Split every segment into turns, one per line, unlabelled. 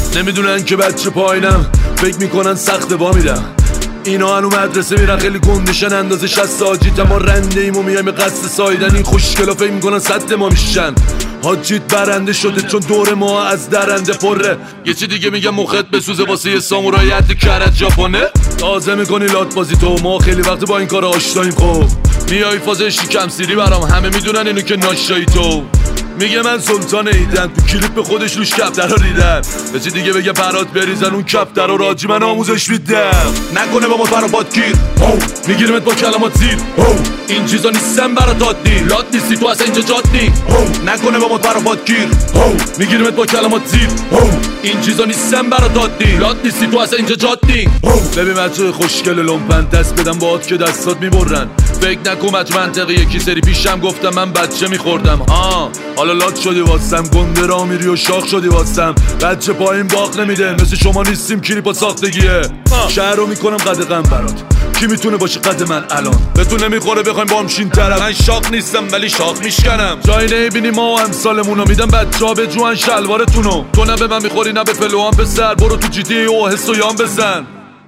نمیدونن که بچه پایینم، فکر میکنن سخت با میرم. اینا هنو مدرسه میرن خیلی گندشن، اندازه 60 حاجیت ما رنده ایم و میایم قصد سایدن. این خوشگلا فکر میکنن صد ما میشن، حاجیت برنده شده چون دور ما از درنده پره. یه چی دیگه میگم مخت بسوزه واسه یه سامورای حد کرد ژاپنه. تازه میکنی لات بازی تو، ما خیلی وقت با این کار آشناییم. خب میای فاز شکم سیری برام، همه میدونن اینو که ناشایی تو. میگه من سلطان ایدن، تو کلیپ به خودش روش کفترها ریدن. به چی دیگه بگه برات بریزن اون کفترها، راجی من آموزش میدم. نکنه با ما برات گیر، میگیرمت با کلمات زیر. این چیزا نیستن برات عادی، لات نیستی تو اصلا اینجا جادی. نکنه با ما برات گیر، میگیرمت با کلمات زیر. این چیزا نیستن برات عادی، لات نیستی تو اصلا اینجا جادی. ببین بچه خوشگل لومپن، دست بدم باهات که دستات میبرن. فکر نکن بچه منطقی، یکی سری پیشم گفتم من بچه میخوردم. حالا لات شدی واسم، گنده را میری و شاخ شدی واسم. بچه پایین باق نمیده، مثل شما نیستیم کلیپا ساختگیه. شهر رو میکنم قدقم برات، کی میتونه باشه قد من الان؟ بهتون نمیخوره بخوایم با هم شین طرف. من شاخ نیستم ولی شاخ میشکنم. جایی نمیبینی ما و امثالمونو، میدم بچه ها به جوان شلوارتونو. تو نه به من میخوری نه به پلوان پسر، برو تو جی تی او حس و یان بزن.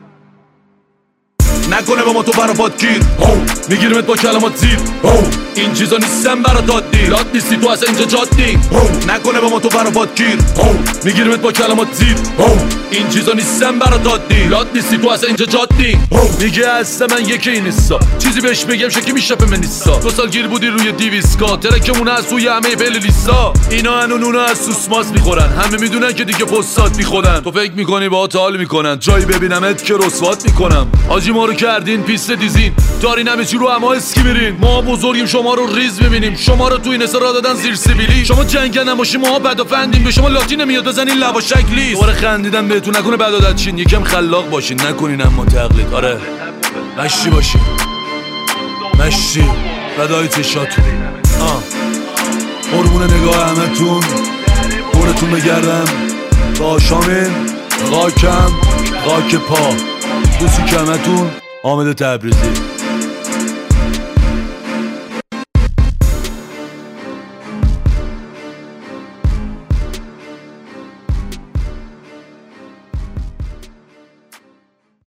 نکنه با ما تو برات گیر، میگیرمت با کلمات زیر. این چیزا نیستن برات عادی، لات نیستی تو اصلا اینجا جادی. نکنه با ما تو برات گیر، میگیرمت با کلمات زیر. این چیزا نیستن برات عادی، لات نیستی تو اصلا اینجا جادی. میگه هسته من یکی نیستا، چیزی بهش بگم شکی میشفه من نیستا. 2 سال گیر بودی روی دیویسکا، ترکمونه از روی همه پلیلیستا. اینا هنو نونو از سوسماس میخورن، همه میدونن که دیگه پستات میخورن. تو فکر میکنی با حال میکنن، جایی ببینمت که رسوات میکنم. حاجی ما رو کردین پیست دیزین، دارین همه چی رو اما اسکی میرین. ما بزرگیم شما رو ریز ببینیم، شما رو تو این را دادن زیر سیبیلی. شما جنگن نباشی ما بد و فندیم، به شما لاتی نمیاد بزنین لبا شکلی. دوباره خندیدم بهتون، نکنه بد عادت چین، یکم خلاق باشین نکنین اما تقلید. آره مشتی باشین، مشتی فدای چشاتون. قربون نگاه همتون، دورتون بگردم تا آشامین. خاکم خاک پا، دوستی کمتون. حامد تبریزی.